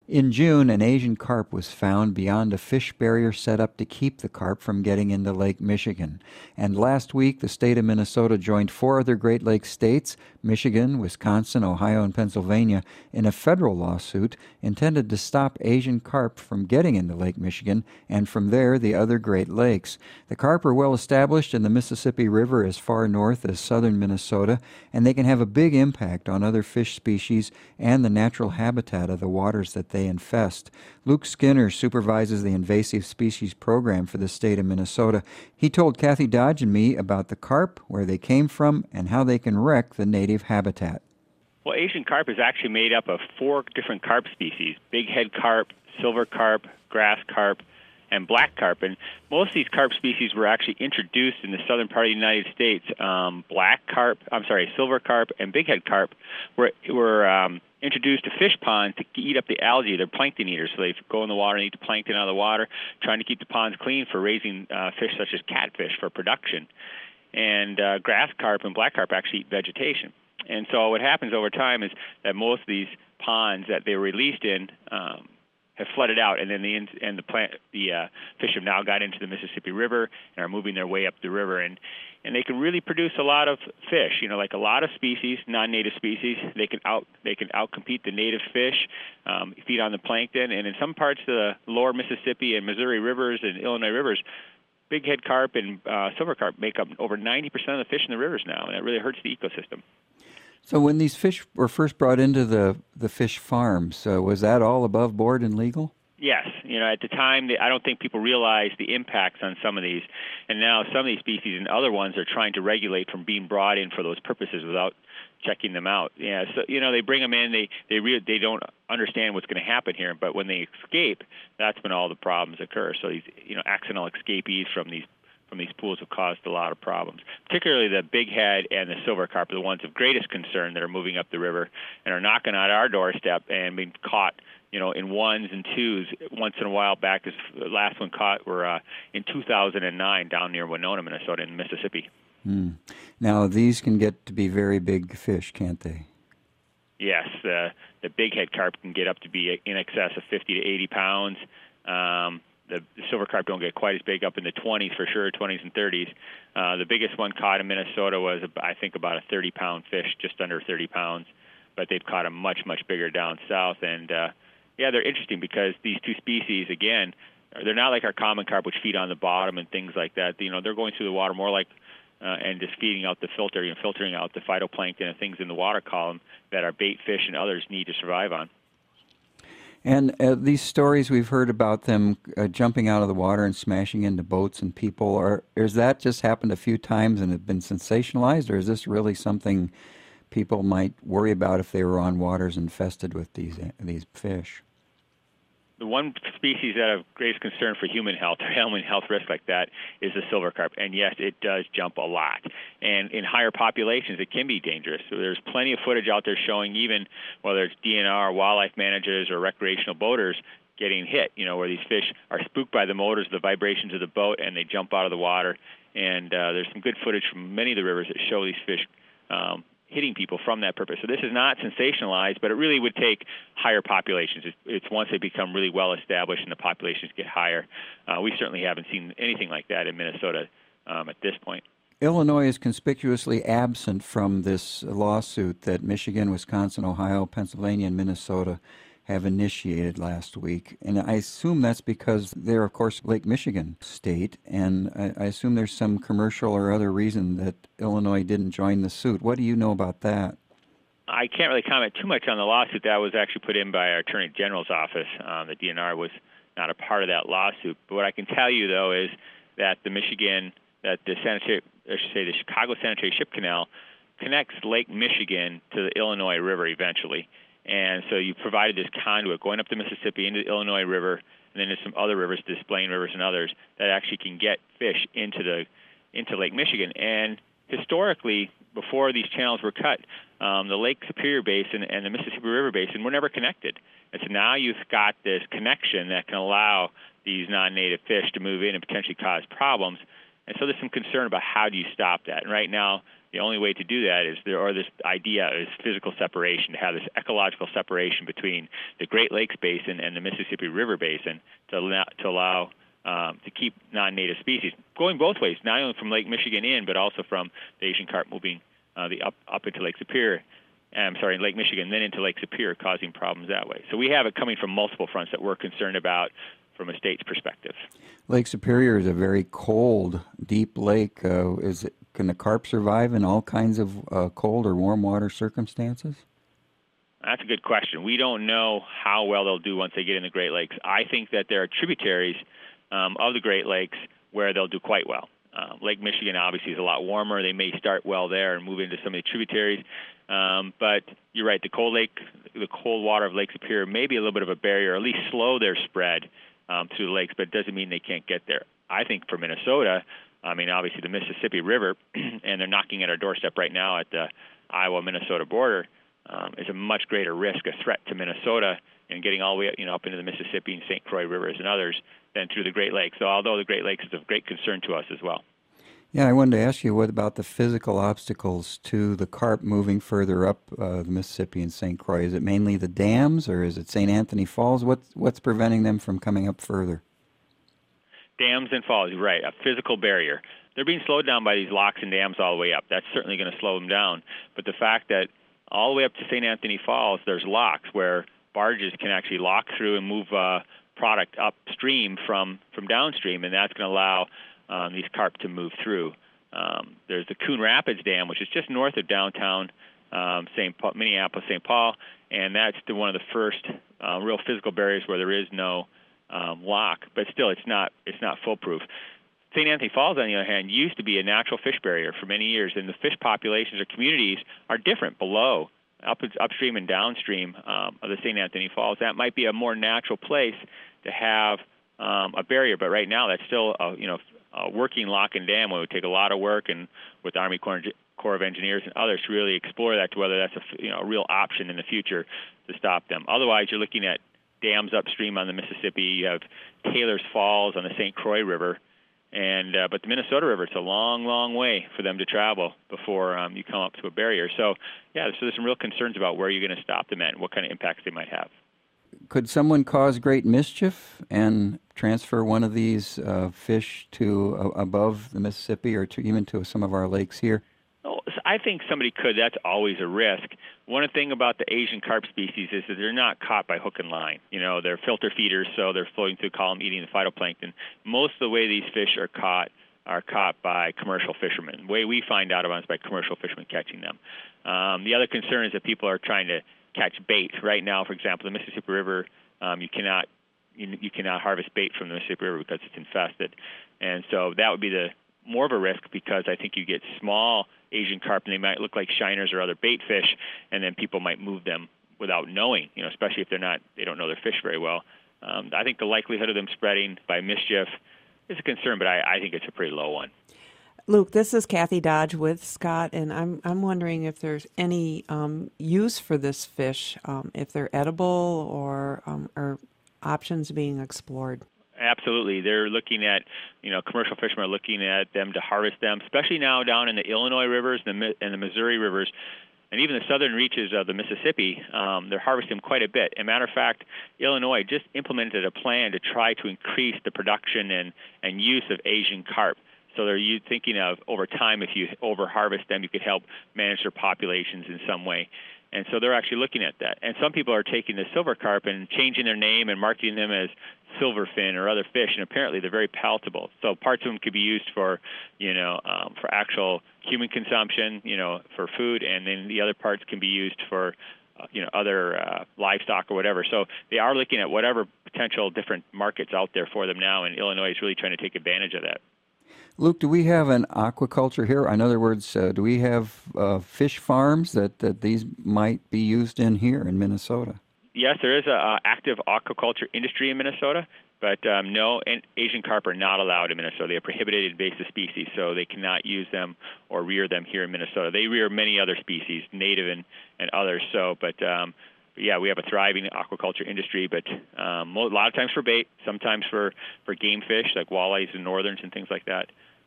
In June, an Asian carp was found beyond a fish barrier set up to keep the carp from getting into Lake Michigan. And last week, the state of Minnesota joined four other Great Lakes states, Michigan, Wisconsin, Ohio, and Pennsylvania, in a federal lawsuit intended to stop Asian carp from getting into Lake Michigan and from there the other Great Lakes. The carp are well established in the Mississippi River as far north as southern Minnesota, and they can have a big impact on other fish species and the natural habitat of the waters that they infest. Luke Skinner supervises the invasive species program for the state of Minnesota. He told Kathy Dodge and me about the carp, where they came from, and how they can wreck the native habitat. Well, Asian carp is actually made up of four different carp species: bighead carp, silver carp, grass carp, and black carp. And most of these carp species were actually introduced in the southern part of the United States. Silver carp and bighead carp were introduced to fish ponds to eat up the algae. They're plankton eaters, so they go in the water and eat the plankton out of the water, trying to keep the ponds clean for raising fish such as catfish for production. And grass carp and black carp actually eat vegetation. And so what happens over time is that most of these ponds that they were released in have flooded out, and then the fish have now got into the Mississippi River and are moving their way up the river, and they can really produce a lot of fish. You know, like a lot of species, non-native species, they can outcompete the native fish, feed on the plankton, and in some parts of the lower Mississippi and Missouri rivers and Illinois rivers, bighead carp and silver carp make up over 90% of the fish in the rivers now, and that really hurts the ecosystem. So when these fish were first brought into the fish farms, was that all above board and legal? Yes. You know, at the time, I don't think people realized the impacts on some of these. And now some of these species and other ones are trying to regulate from being brought in for those purposes without checking them out. Yeah, so, you know, they bring them in, they don't understand what's going to happen here. But when they escape, that's when all the problems occur. So these, you know, accidental escapees from these pools have caused a lot of problems. Particularly the bighead and the silver carp are the ones of greatest concern that are moving up the river and are knocking on our doorstep and being caught, you know, in ones and twos once in a while back. The last one caught were in 2009 down near Winona, Minnesota, in Mississippi. Now, these can get to be very big fish, can't they? Yes, the bighead carp can get up to be in excess of 50 to 80 pounds. The silver carp don't get quite as big, up in the 20s for sure, 20s and 30s. The biggest one caught in Minnesota was, I think, about a 30-pound fish, just under 30 pounds. But they've caught a much, much bigger down south. And, they're interesting because these two species, again, they're not like our common carp, which feed on the bottom and things like that. You know, they're going through the water more like and just feeding out the filter, you know, filtering out the phytoplankton and things in the water column that our bait fish and others need to survive on. And these stories we've heard about them jumping out of the water and smashing into boats and people, or has that just happened a few times and have been sensationalized, or is this really something people might worry about if they were on waters infested with these fish? The one species that of greatest concern for human health or human health risk like that is the silver carp. And yes, it does jump a lot. And in higher populations, it can be dangerous. So there's plenty of footage out there showing, even whether it's DNR, wildlife managers, or recreational boaters, getting hit, you know, where these fish are spooked by the motors, the vibrations of the boat, and they jump out of the water. And there's some good footage from many of the rivers that show these fish hitting people from that purpose. So this is not sensationalized, but it really would take higher populations. It's once they become really well established and the populations get higher. We certainly haven't seen anything like that in Minnesota at this point. Illinois is conspicuously absent from this lawsuit that Michigan, Wisconsin, Ohio, Pennsylvania, and Minnesota have initiated last week. And I assume that's because they're, of course, Lake Michigan state, and I assume there's some commercial or other reason that Illinois didn't join the suit. What do you know about that? I can't really comment too much on the lawsuit. That was actually put in by our Attorney General's office. The DNR was not a part of that lawsuit. But what I can tell you, though, is that the Chicago Sanitary Ship Canal connects Lake Michigan to the Illinois River eventually. And so you provided this conduit going up the Mississippi into the Illinois River, and then there's some other rivers, Des Plaines rivers and others, that actually can get fish into Lake Michigan. And historically, before these channels were cut, the Lake Superior Basin and the Mississippi River Basin were never connected. And so now you've got this connection that can allow these non-native fish to move in and potentially cause problems. And so there's some concern about how do you stop that. And right now, the only way to do that is this idea is physical separation, to have this ecological separation between the Great Lakes Basin and the Mississippi River Basin to allow to keep non-native species going both ways, not only from Lake Michigan in, but also from the Asian carp moving up into Lake Superior. Lake Michigan, then into Lake Superior, causing problems that way. So we have it coming from multiple fronts that we're concerned about from a state's perspective. Lake Superior is a very cold, deep lake. Can the carp survive in all kinds of cold or warm water circumstances? That's a good question. We don't know how well they'll do once they get in the Great Lakes. I think that there are tributaries of the Great Lakes where they'll do quite well. Lake Michigan obviously is a lot warmer. They may start well there and move into some of the tributaries. But you're right, the cold water of Lake Superior may be a little bit of a barrier, or at least slow their spread through the lakes, but it doesn't mean they can't get there. I think for Minnesota, obviously the Mississippi River, and they're knocking at our doorstep right now at the Iowa-Minnesota border, is a much greater risk, a threat to Minnesota, and getting all the way up into the Mississippi and St. Croix rivers and others than through the Great Lakes. So although the Great Lakes is of great concern to us as well. Yeah, I wanted to ask you, what about the physical obstacles to the carp moving further up the Mississippi and St. Croix? Is it mainly the dams, or is it St. Anthony Falls? What's preventing them from coming up further? Dams and falls, right, a physical barrier. They're being slowed down by these locks and dams all the way up. That's certainly going to slow them down. But the fact that all the way up to St. Anthony Falls, there's locks where barges can actually lock through and move product upstream from downstream, and that's going to allow these carp to move through. There's the Coon Rapids Dam, which is just north of downtown Minneapolis, St. Paul, and that's one of the first real physical barriers where there is no lock. But still, it's not foolproof. St. Anthony Falls, on the other hand, used to be a natural fish barrier for many years, and the fish populations or communities are different below, upstream and downstream of the St. Anthony Falls. That might be a more natural place to have a barrier, but right now that's still a working lock and dam. It would take a lot of work, and with the Army Corps of Engineers and others to really explore that, to whether that's a real option in the future to stop them. Otherwise, you're looking at dams upstream on the Mississippi. You have Taylor's Falls on the St. Croix River, but the Minnesota River, it's a long, long way for them to travel before you come up to a barrier. So there's some real concerns about where you're going to stop them at and what kind of impacts they might have. Could someone cause great mischief and transfer one of these fish to above the Mississippi, or even to some of our lakes here? Oh, I think somebody could. That's always a risk. One thing about the Asian carp species is that they're not caught by hook and line. They're filter feeders, so they're floating through column eating the phytoplankton. Most of the way these fish are caught by commercial fishermen. The way we find out about it is by commercial fishermen catching them. The other concern is that people are trying to catch bait. Right now, for example, the Mississippi River, you cannot harvest bait from the Mississippi River because it's infested. And so that would be more of a risk, because I think you get small Asian carp, and they might look like shiners or other bait fish, and then people might move them without knowing, especially if they don't know their fish very well. I think the likelihood of them spreading by mischief is a concern, but I think it's a pretty low one. Luke, this is Kathy Dodge with Scott, and I'm wondering if there's any use for this fish, if they're edible or options being explored. Absolutely. They're looking at, commercial fishermen are looking at them to harvest them, especially now down in the Illinois rivers and the Missouri rivers, and even the southern reaches of the Mississippi. They're harvesting them quite a bit. As a matter of fact, Illinois just implemented a plan to try to increase the production and use of Asian carp. So they're thinking of, over time, if you over-harvest them, you could help manage their populations in some way. And so they're actually looking at that. And some people are taking the silver carp and changing their name and marketing them as silverfin or other fish, and apparently they're very palatable. So parts of them could be used for actual human consumption, for food, and then the other parts can be used for, other livestock or whatever. So they are looking at whatever potential different markets out there for them now, and Illinois is really trying to take advantage of that. Luke, do we have an aquaculture here? In other words, do we have fish farms that these might be used in here in Minnesota? Yes, there is an active aquaculture industry in Minnesota, but no, and Asian carp are not allowed in Minnesota. They are prohibited invasive species, so they cannot use them or rear them here in Minnesota. They rear many other species, native and others. So, but we have a thriving aquaculture industry, but a lot of times for bait, sometimes for game fish like walleyes and northerns and things like that.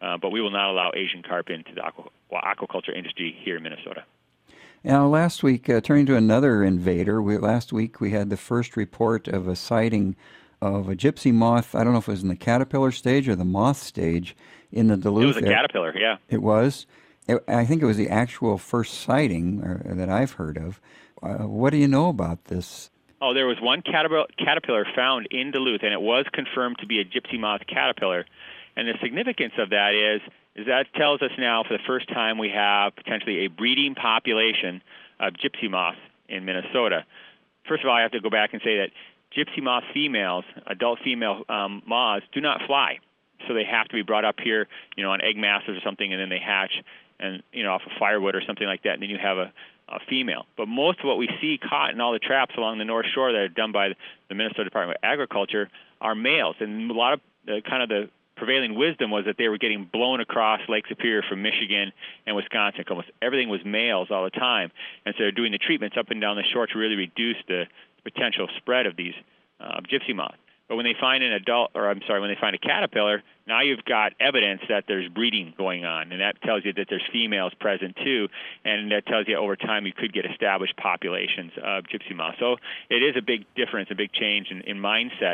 but we will not allow Asian carp into the aquaculture industry here in Minnesota. Now, last week, turning to another invader, last week we had the first report of a sighting of a gypsy moth. I don't know if it was in the caterpillar stage or the moth stage in the Duluth. It was a caterpillar, yeah. It was? I think it was the actual first sighting that I've heard of. What do you know about this? Oh, there was one caterpillar found in Duluth, and it was confirmed to be a gypsy moth caterpillar. And the significance of that is that tells us now for the first time we have potentially a breeding population of gypsy moths in Minnesota. First of all, I have to go back and say that gypsy moth females, adult female moths, do not fly. So they have to be brought up here, on egg masses or something, and then they hatch and, off of firewood or something like that, and then you have a female. But most of what we see caught in all the traps along the North Shore that are done by the Minnesota Department of Agriculture are males. And a lot of the prevailing wisdom was that they were getting blown across Lake Superior from Michigan and Wisconsin. Almost everything was males all the time. And so they're doing the treatments up and down the shore to really reduce the potential spread of these gypsy moths. But when they find when they find a caterpillar, now you've got evidence that there's breeding going on, and that tells you that there's females present too, and that tells you over time you could get established populations of gypsy moths. So it is a big difference, a big change in mindset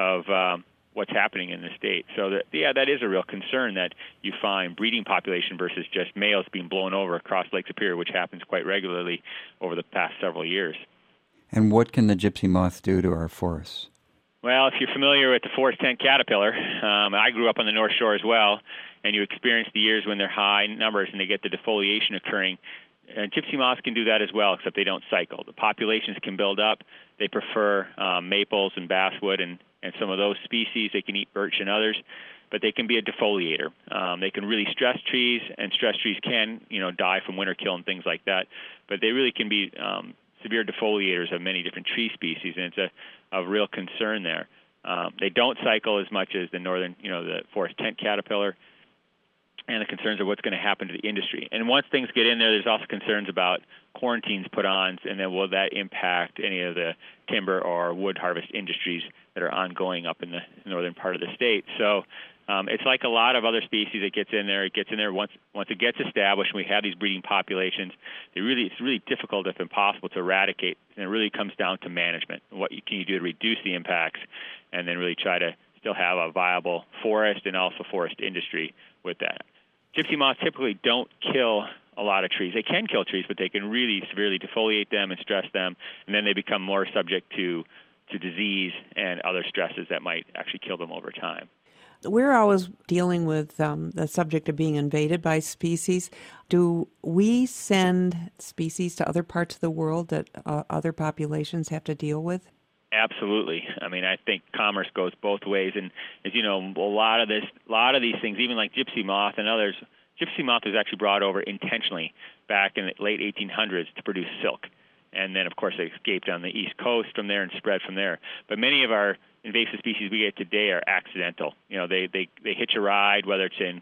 of what's happening in the state. So that is a real concern that you find breeding population versus just males being blown over across Lake Superior, which happens quite regularly over the past several years. And what can the gypsy moth do to our forests? Well, if you're familiar with the forest tent caterpillar, I grew up on the North Shore as well, and you experience the years when they're high numbers and they get the defoliation occurring. Gypsy moths can do that as well, except they don't cycle. The populations can build up. They prefer maples and basswood and some of those species. They can eat birch and others, but they can be a defoliator. They can really stress trees, and stress trees can, die from winter kill and things like that. But they really can be severe defoliators of many different tree species, and it's a real concern there. They don't cycle as much as the northern, the forest tent caterpillar, and the concerns of what's going to happen to the industry. And once things get in there, there's also concerns about quarantines put on, and then will that impact any of the timber or wood harvest industries that are ongoing up in the northern part of the state. So it's like a lot of other species that gets in there. It gets in there once it gets established, and we have these breeding populations. It's really difficult, if impossible, to eradicate. And it really comes down to management. What can you do to reduce the impacts, and then really try to still have a viable forest and also forest industry with that. Gypsy moths typically don't kill a lot of trees. They can kill trees, but they can really severely defoliate them and stress them, and then they become more subject to disease and other stresses that might actually kill them over time. We're always dealing with the subject of being invaded by species. Do we send species to other parts of the world that other populations have to deal with? Absolutely. I mean, I think commerce goes both ways, and as you know, a lot of these things, even like gypsy moth and others, gypsy moth was actually brought over intentionally back in the late 1800s to produce silk, and then of course they escaped on the East Coast from there and spread from there. But many of our invasive species we get today are accidental. They hitch a ride, whether it's in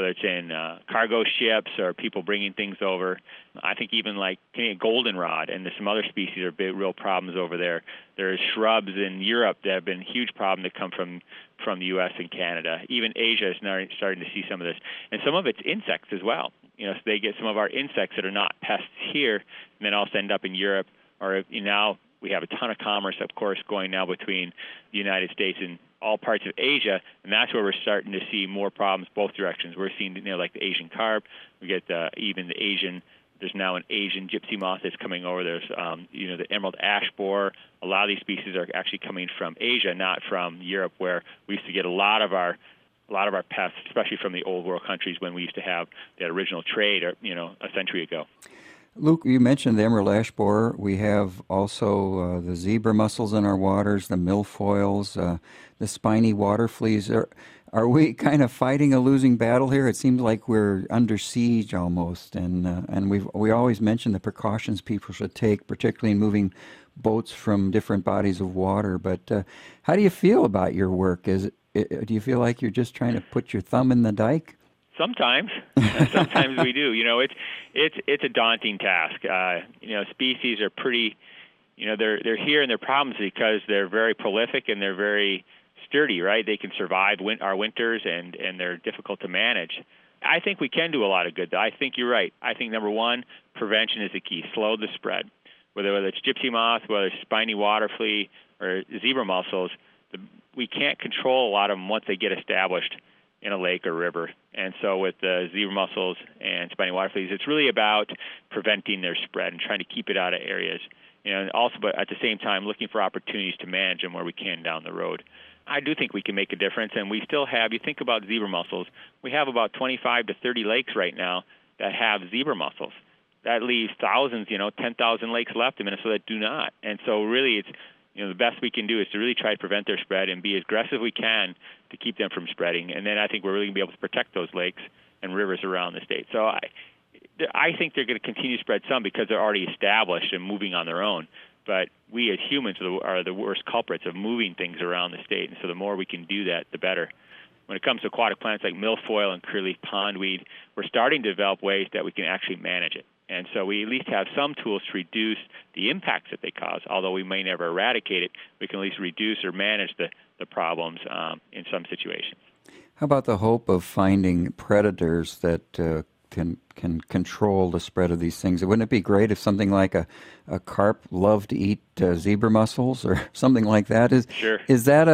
cargo ships or people bringing things over. I think even like Canadian goldenrod and some other species are big, real problems over there. There's shrubs in Europe that have been a huge problem that come from the U.S. and Canada. Even Asia is now starting to see some of this. And some of it's insects as well. So they get some of our insects that are not pests here, and then also end up in Europe. Or now we have a ton of commerce, of course, going now between the United States and all parts of Asia, and that's where we're starting to see more problems both directions. We're seeing, like the Asian carp. We get even the Asian. There's now an Asian gypsy moth that's coming over. There's, the emerald ash borer. A lot of these species are actually coming from Asia, not from Europe, where we used to get a lot of our pests, especially from the old world countries when we used to have that original trade, a century ago. Luke, you mentioned the emerald ash borer. We have also the zebra mussels in our waters, the milfoils, the spiny water fleas. Are we kind of fighting a losing battle here? It seems like we're under siege almost, and we always mention the precautions people should take, particularly in moving boats from different bodies of water. But how do you feel about your work? Do you feel like you're just trying to put your thumb in the dike? Sometimes we do. It's a daunting task. Species are pretty, they're here and they're problems because they're very prolific and they're very sturdy, right? They can survive our winters, and they're difficult to manage. I think we can do a lot of good, though. I think you're right. I think, number one, prevention is the key. Slow the spread. Whether it's gypsy moth, whether it's spiny water flea, or zebra mussels, we can't control a lot of them once they get established in a lake or river. And so with the zebra mussels and spiny water fleas, it's really about preventing their spread and trying to keep it out of areas. And also, but at the same time, looking for opportunities to manage them where we can down the road. I do think we can make a difference, and we still have, you think about zebra mussels, we have about 25 to 30 lakes right now that have zebra mussels. That leaves thousands, 10,000 lakes left in Minnesota that do not. And so really it's, the best we can do is to really try to prevent their spread and be as aggressive as we can to keep them from spreading. And then I think we're really going to be able to protect those lakes and rivers around the state. So I think they're going to continue to spread some because they're already established and moving on their own. But we as humans are the worst culprits of moving things around the state. And so the more we can do that, the better. When it comes to aquatic plants like milfoil and curlew pondweed, we're starting to develop ways that we can actually manage it. And so we at least have some tools to reduce the impacts that they cause. Although we may never eradicate it, we can at least reduce or manage the problems in some situations. How about the hope of finding predators that can control the spread of these things? Wouldn't it be great if something like a carp loved to eat zebra mussels or something like that? Sure. Is that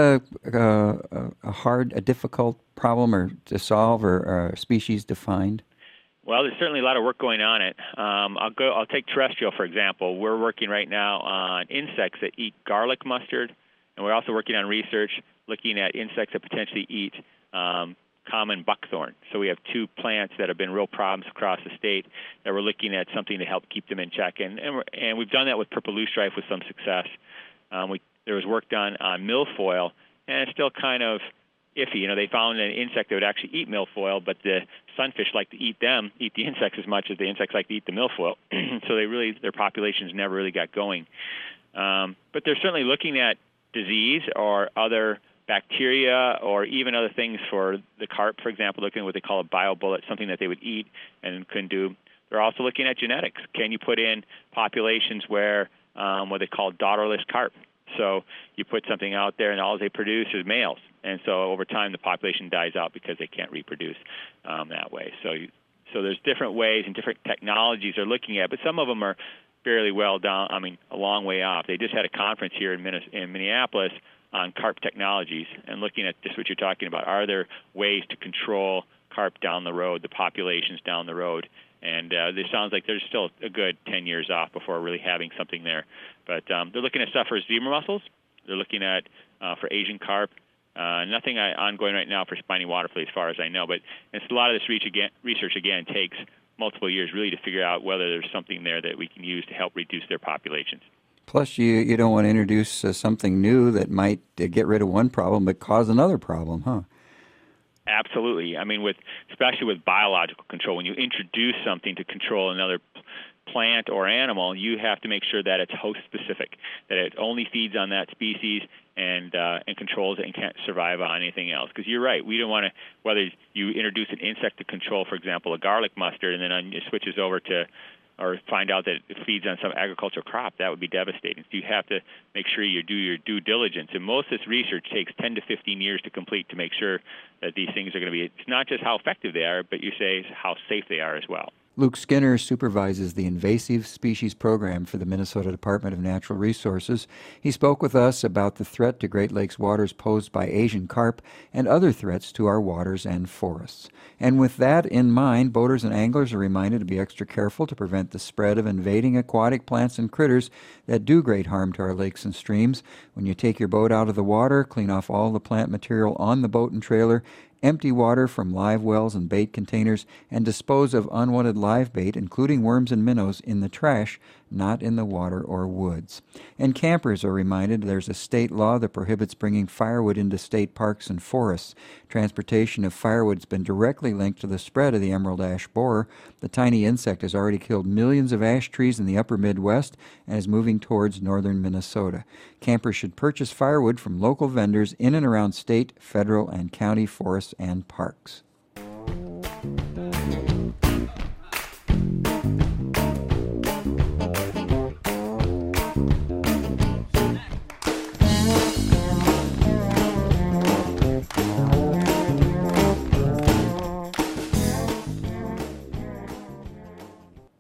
a difficult problem or to solve or species defined? Well, there's certainly a lot of work going on it. I'll take terrestrial, for example. We're working right now on insects that eat garlic mustard, and we're also working on research looking at insects that potentially eat common buckthorn. So we have two plants that have been real problems across the state that we're looking at something to help keep them in check. And we've done that with purple loosestrife with some success. There was work done on milfoil, and it's still kind of iffy. They found an insect that would actually eat milfoil, but the sunfish like to eat the insects as much as the insects like to eat the milfoil. So their populations never really got going. But they're certainly looking at disease or other bacteria or even other things for the carp, for example, looking at what they call a biobullet, something that they would eat and couldn't do. They're also looking at genetics. Can you put in populations where what they call daughterless carp? So you put something out there and all they produce is males. And so over time the population dies out because they can't reproduce that way. So there's different ways and different technologies they're looking at, but some of them are fairly well down, a long way off. They just had a conference here in Minneapolis on carp technologies and looking at just what you're talking about. Are there ways to control carp down the road, the populations down the road? And this sounds like there's still a good 10 years off before really having something there. But they're looking at stuff for zebra mussels. They're looking at for Asian carp. Nothing ongoing right now for spiny water flea as far as I know. But a lot of this research, again, takes multiple years really to figure out whether there's something there that we can use to help reduce their populations. Plus, you don't want to introduce something new that might get rid of one problem but cause another problem, huh? Absolutely. Especially with biological control, when you introduce something to control another plant or animal, you have to make sure that it's host-specific, that it only feeds on that species and controls it and can't survive on anything else. Because you're right, we don't want to, whether you introduce an insect to control, for example, a garlic mustard, and then it switches over to or find out that it feeds on some agricultural crop, that would be devastating. So you have to make sure you do your due diligence. And most of this research takes 10 to 15 years to complete to make sure that these things are going to be, it's not just how effective they are, but you say how safe they are as well. Luke Skinner supervises the Invasive Species Program for the Minnesota Department of Natural Resources. He spoke with us about the threat to Great Lakes waters posed by Asian carp and other threats to our waters and forests. And with that in mind, boaters and anglers are reminded to be extra careful to prevent the spread of invading aquatic plants and critters that do great harm to our lakes and streams. When you take your boat out of the water, clean off all the plant material on the boat and trailer, empty water from live wells and bait containers, and dispose of unwanted live bait, including worms and minnows, in the trash, not in the water or woods. And campers are reminded there's a state law that prohibits bringing firewood into state parks and forests. Transportation of firewood has been directly linked to the spread of the emerald ash borer. The tiny insect has already killed millions of ash trees in the upper Midwest and is moving towards northern Minnesota. Campers should purchase firewood from local vendors in and around state, federal, and county forests and parks.